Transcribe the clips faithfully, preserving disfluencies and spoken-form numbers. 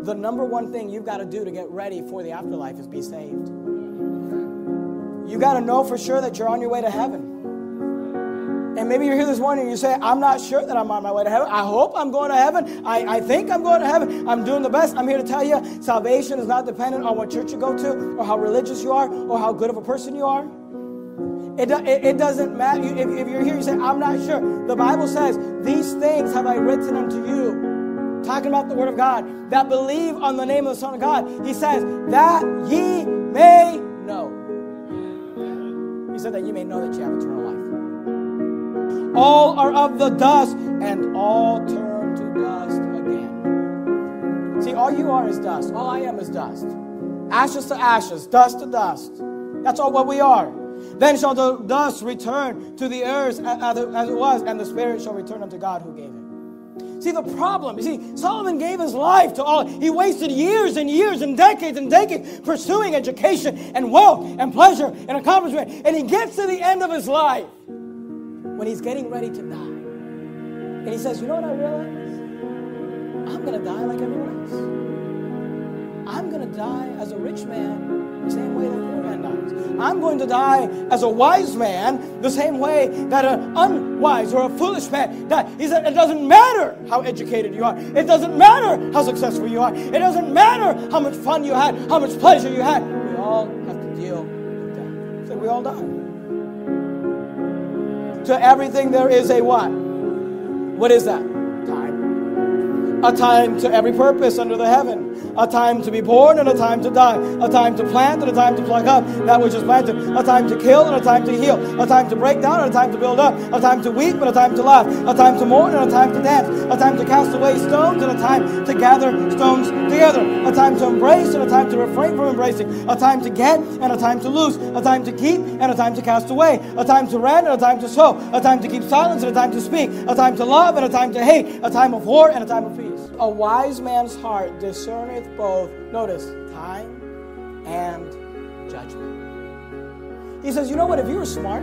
the number one thing you've got to do to get ready for the afterlife is be saved. You got to know for sure that you're on your way to heaven. And maybe you're here this morning and you say, I'm not sure that I'm on my way to heaven. I hope I'm going to heaven. I, I think I'm going to heaven. I'm doing the best. I'm here to tell you, salvation is not dependent on what church you go to or how religious you are or how good of a person you are. It, it, it doesn't matter. If, if you're here, you say, I'm not sure. The Bible says, these things have I written unto you. Talking about the Word of God. That believe on the name of the Son of God. He says, that ye may know. He said that you may know that you have eternal life. All are of the dust, and all turn to dust again. See, all you are is dust. All I am is dust. Ashes to ashes, dust to dust. That's all what we are. Then shall the dust return to the earth as it was, and the spirit shall return unto God who gave it. See, the problem, you see, Solomon gave his life to all. He wasted years and years and decades and decades pursuing education and wealth and pleasure and accomplishment. And he gets to the end of his life when he's getting ready to die. And he says, you know what I realize? I'm going to die like everyone else. I'm going to die as a rich man the same way that poor man dies. I'm going to die as a wise man the same way that an unwise or a foolish man dies. He said, it doesn't matter how educated you are. It doesn't matter how successful you are. It doesn't matter how much fun you had, how much pleasure you had. We all have to deal with that. He said, we all die. To everything there is a what? What is that? Time. A time to every purpose under the heaven. A time to be born and a time to die. A time to plant and a time to pluck up that which is planted. A time to kill and a time to heal. A time to break down and a time to build up. A time to weep and a time to laugh. A time to mourn and a time to dance. A time to cast away stones and a time to gather stones together. A time to embrace and a time to refrain from embracing. A time to get and a time to lose. A time to keep and a time to cast away. A time to rant and a time to sow. A time to keep silence and a time to speak. A time to love and a time to hate. A time of war and a time of peace. A wise man's heart discerneth both, notice, time and judgment. He says, you know what, if you were smart,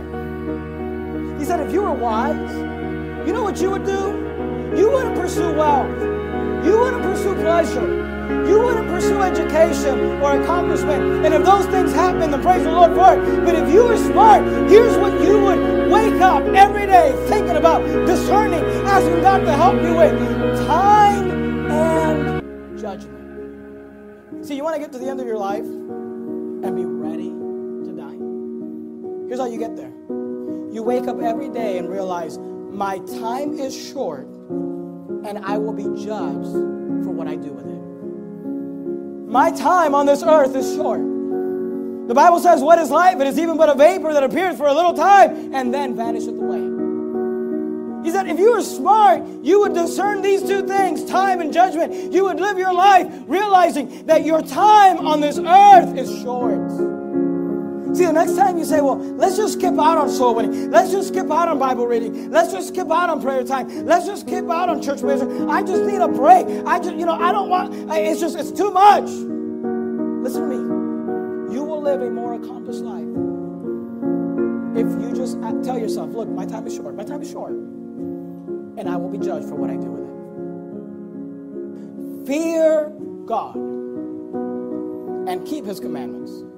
he said, if you were wise, you know what you would do? You wouldn't pursue wealth. You wouldn't pursue pleasure. You wouldn't pursue education or accomplishment. And if those things happen, then praise the Lord for it. But if you were smart, here's what you would wake up every day thinking about, discerning, asking God to help you with. Time and judgment. See, you want to get to the end of your life and be ready to die? Here's how you get there. You wake up every day and realize, my time is short and I will be judged for what I do with it. My time on this earth is short. The Bible says, what is life? It is even but a vapor that appears for a little time and then vanisheth away. He said, if you were smart, you would discern these two things, time and judgment. You would live your life realizing that your time on this earth is short. See, the next time you say, well, let's just skip out on soul winning. Let's just skip out on Bible reading. Let's just skip out on prayer time. Let's just skip out on church ministry. I just need a break. I just, you know, I don't want, it's just, it's too much. Listen to me. You will live a more accomplished life if you just tell yourself, look, my time is short. My time is short. And I will be judged for what I do with it. Fear God and keep His commandments.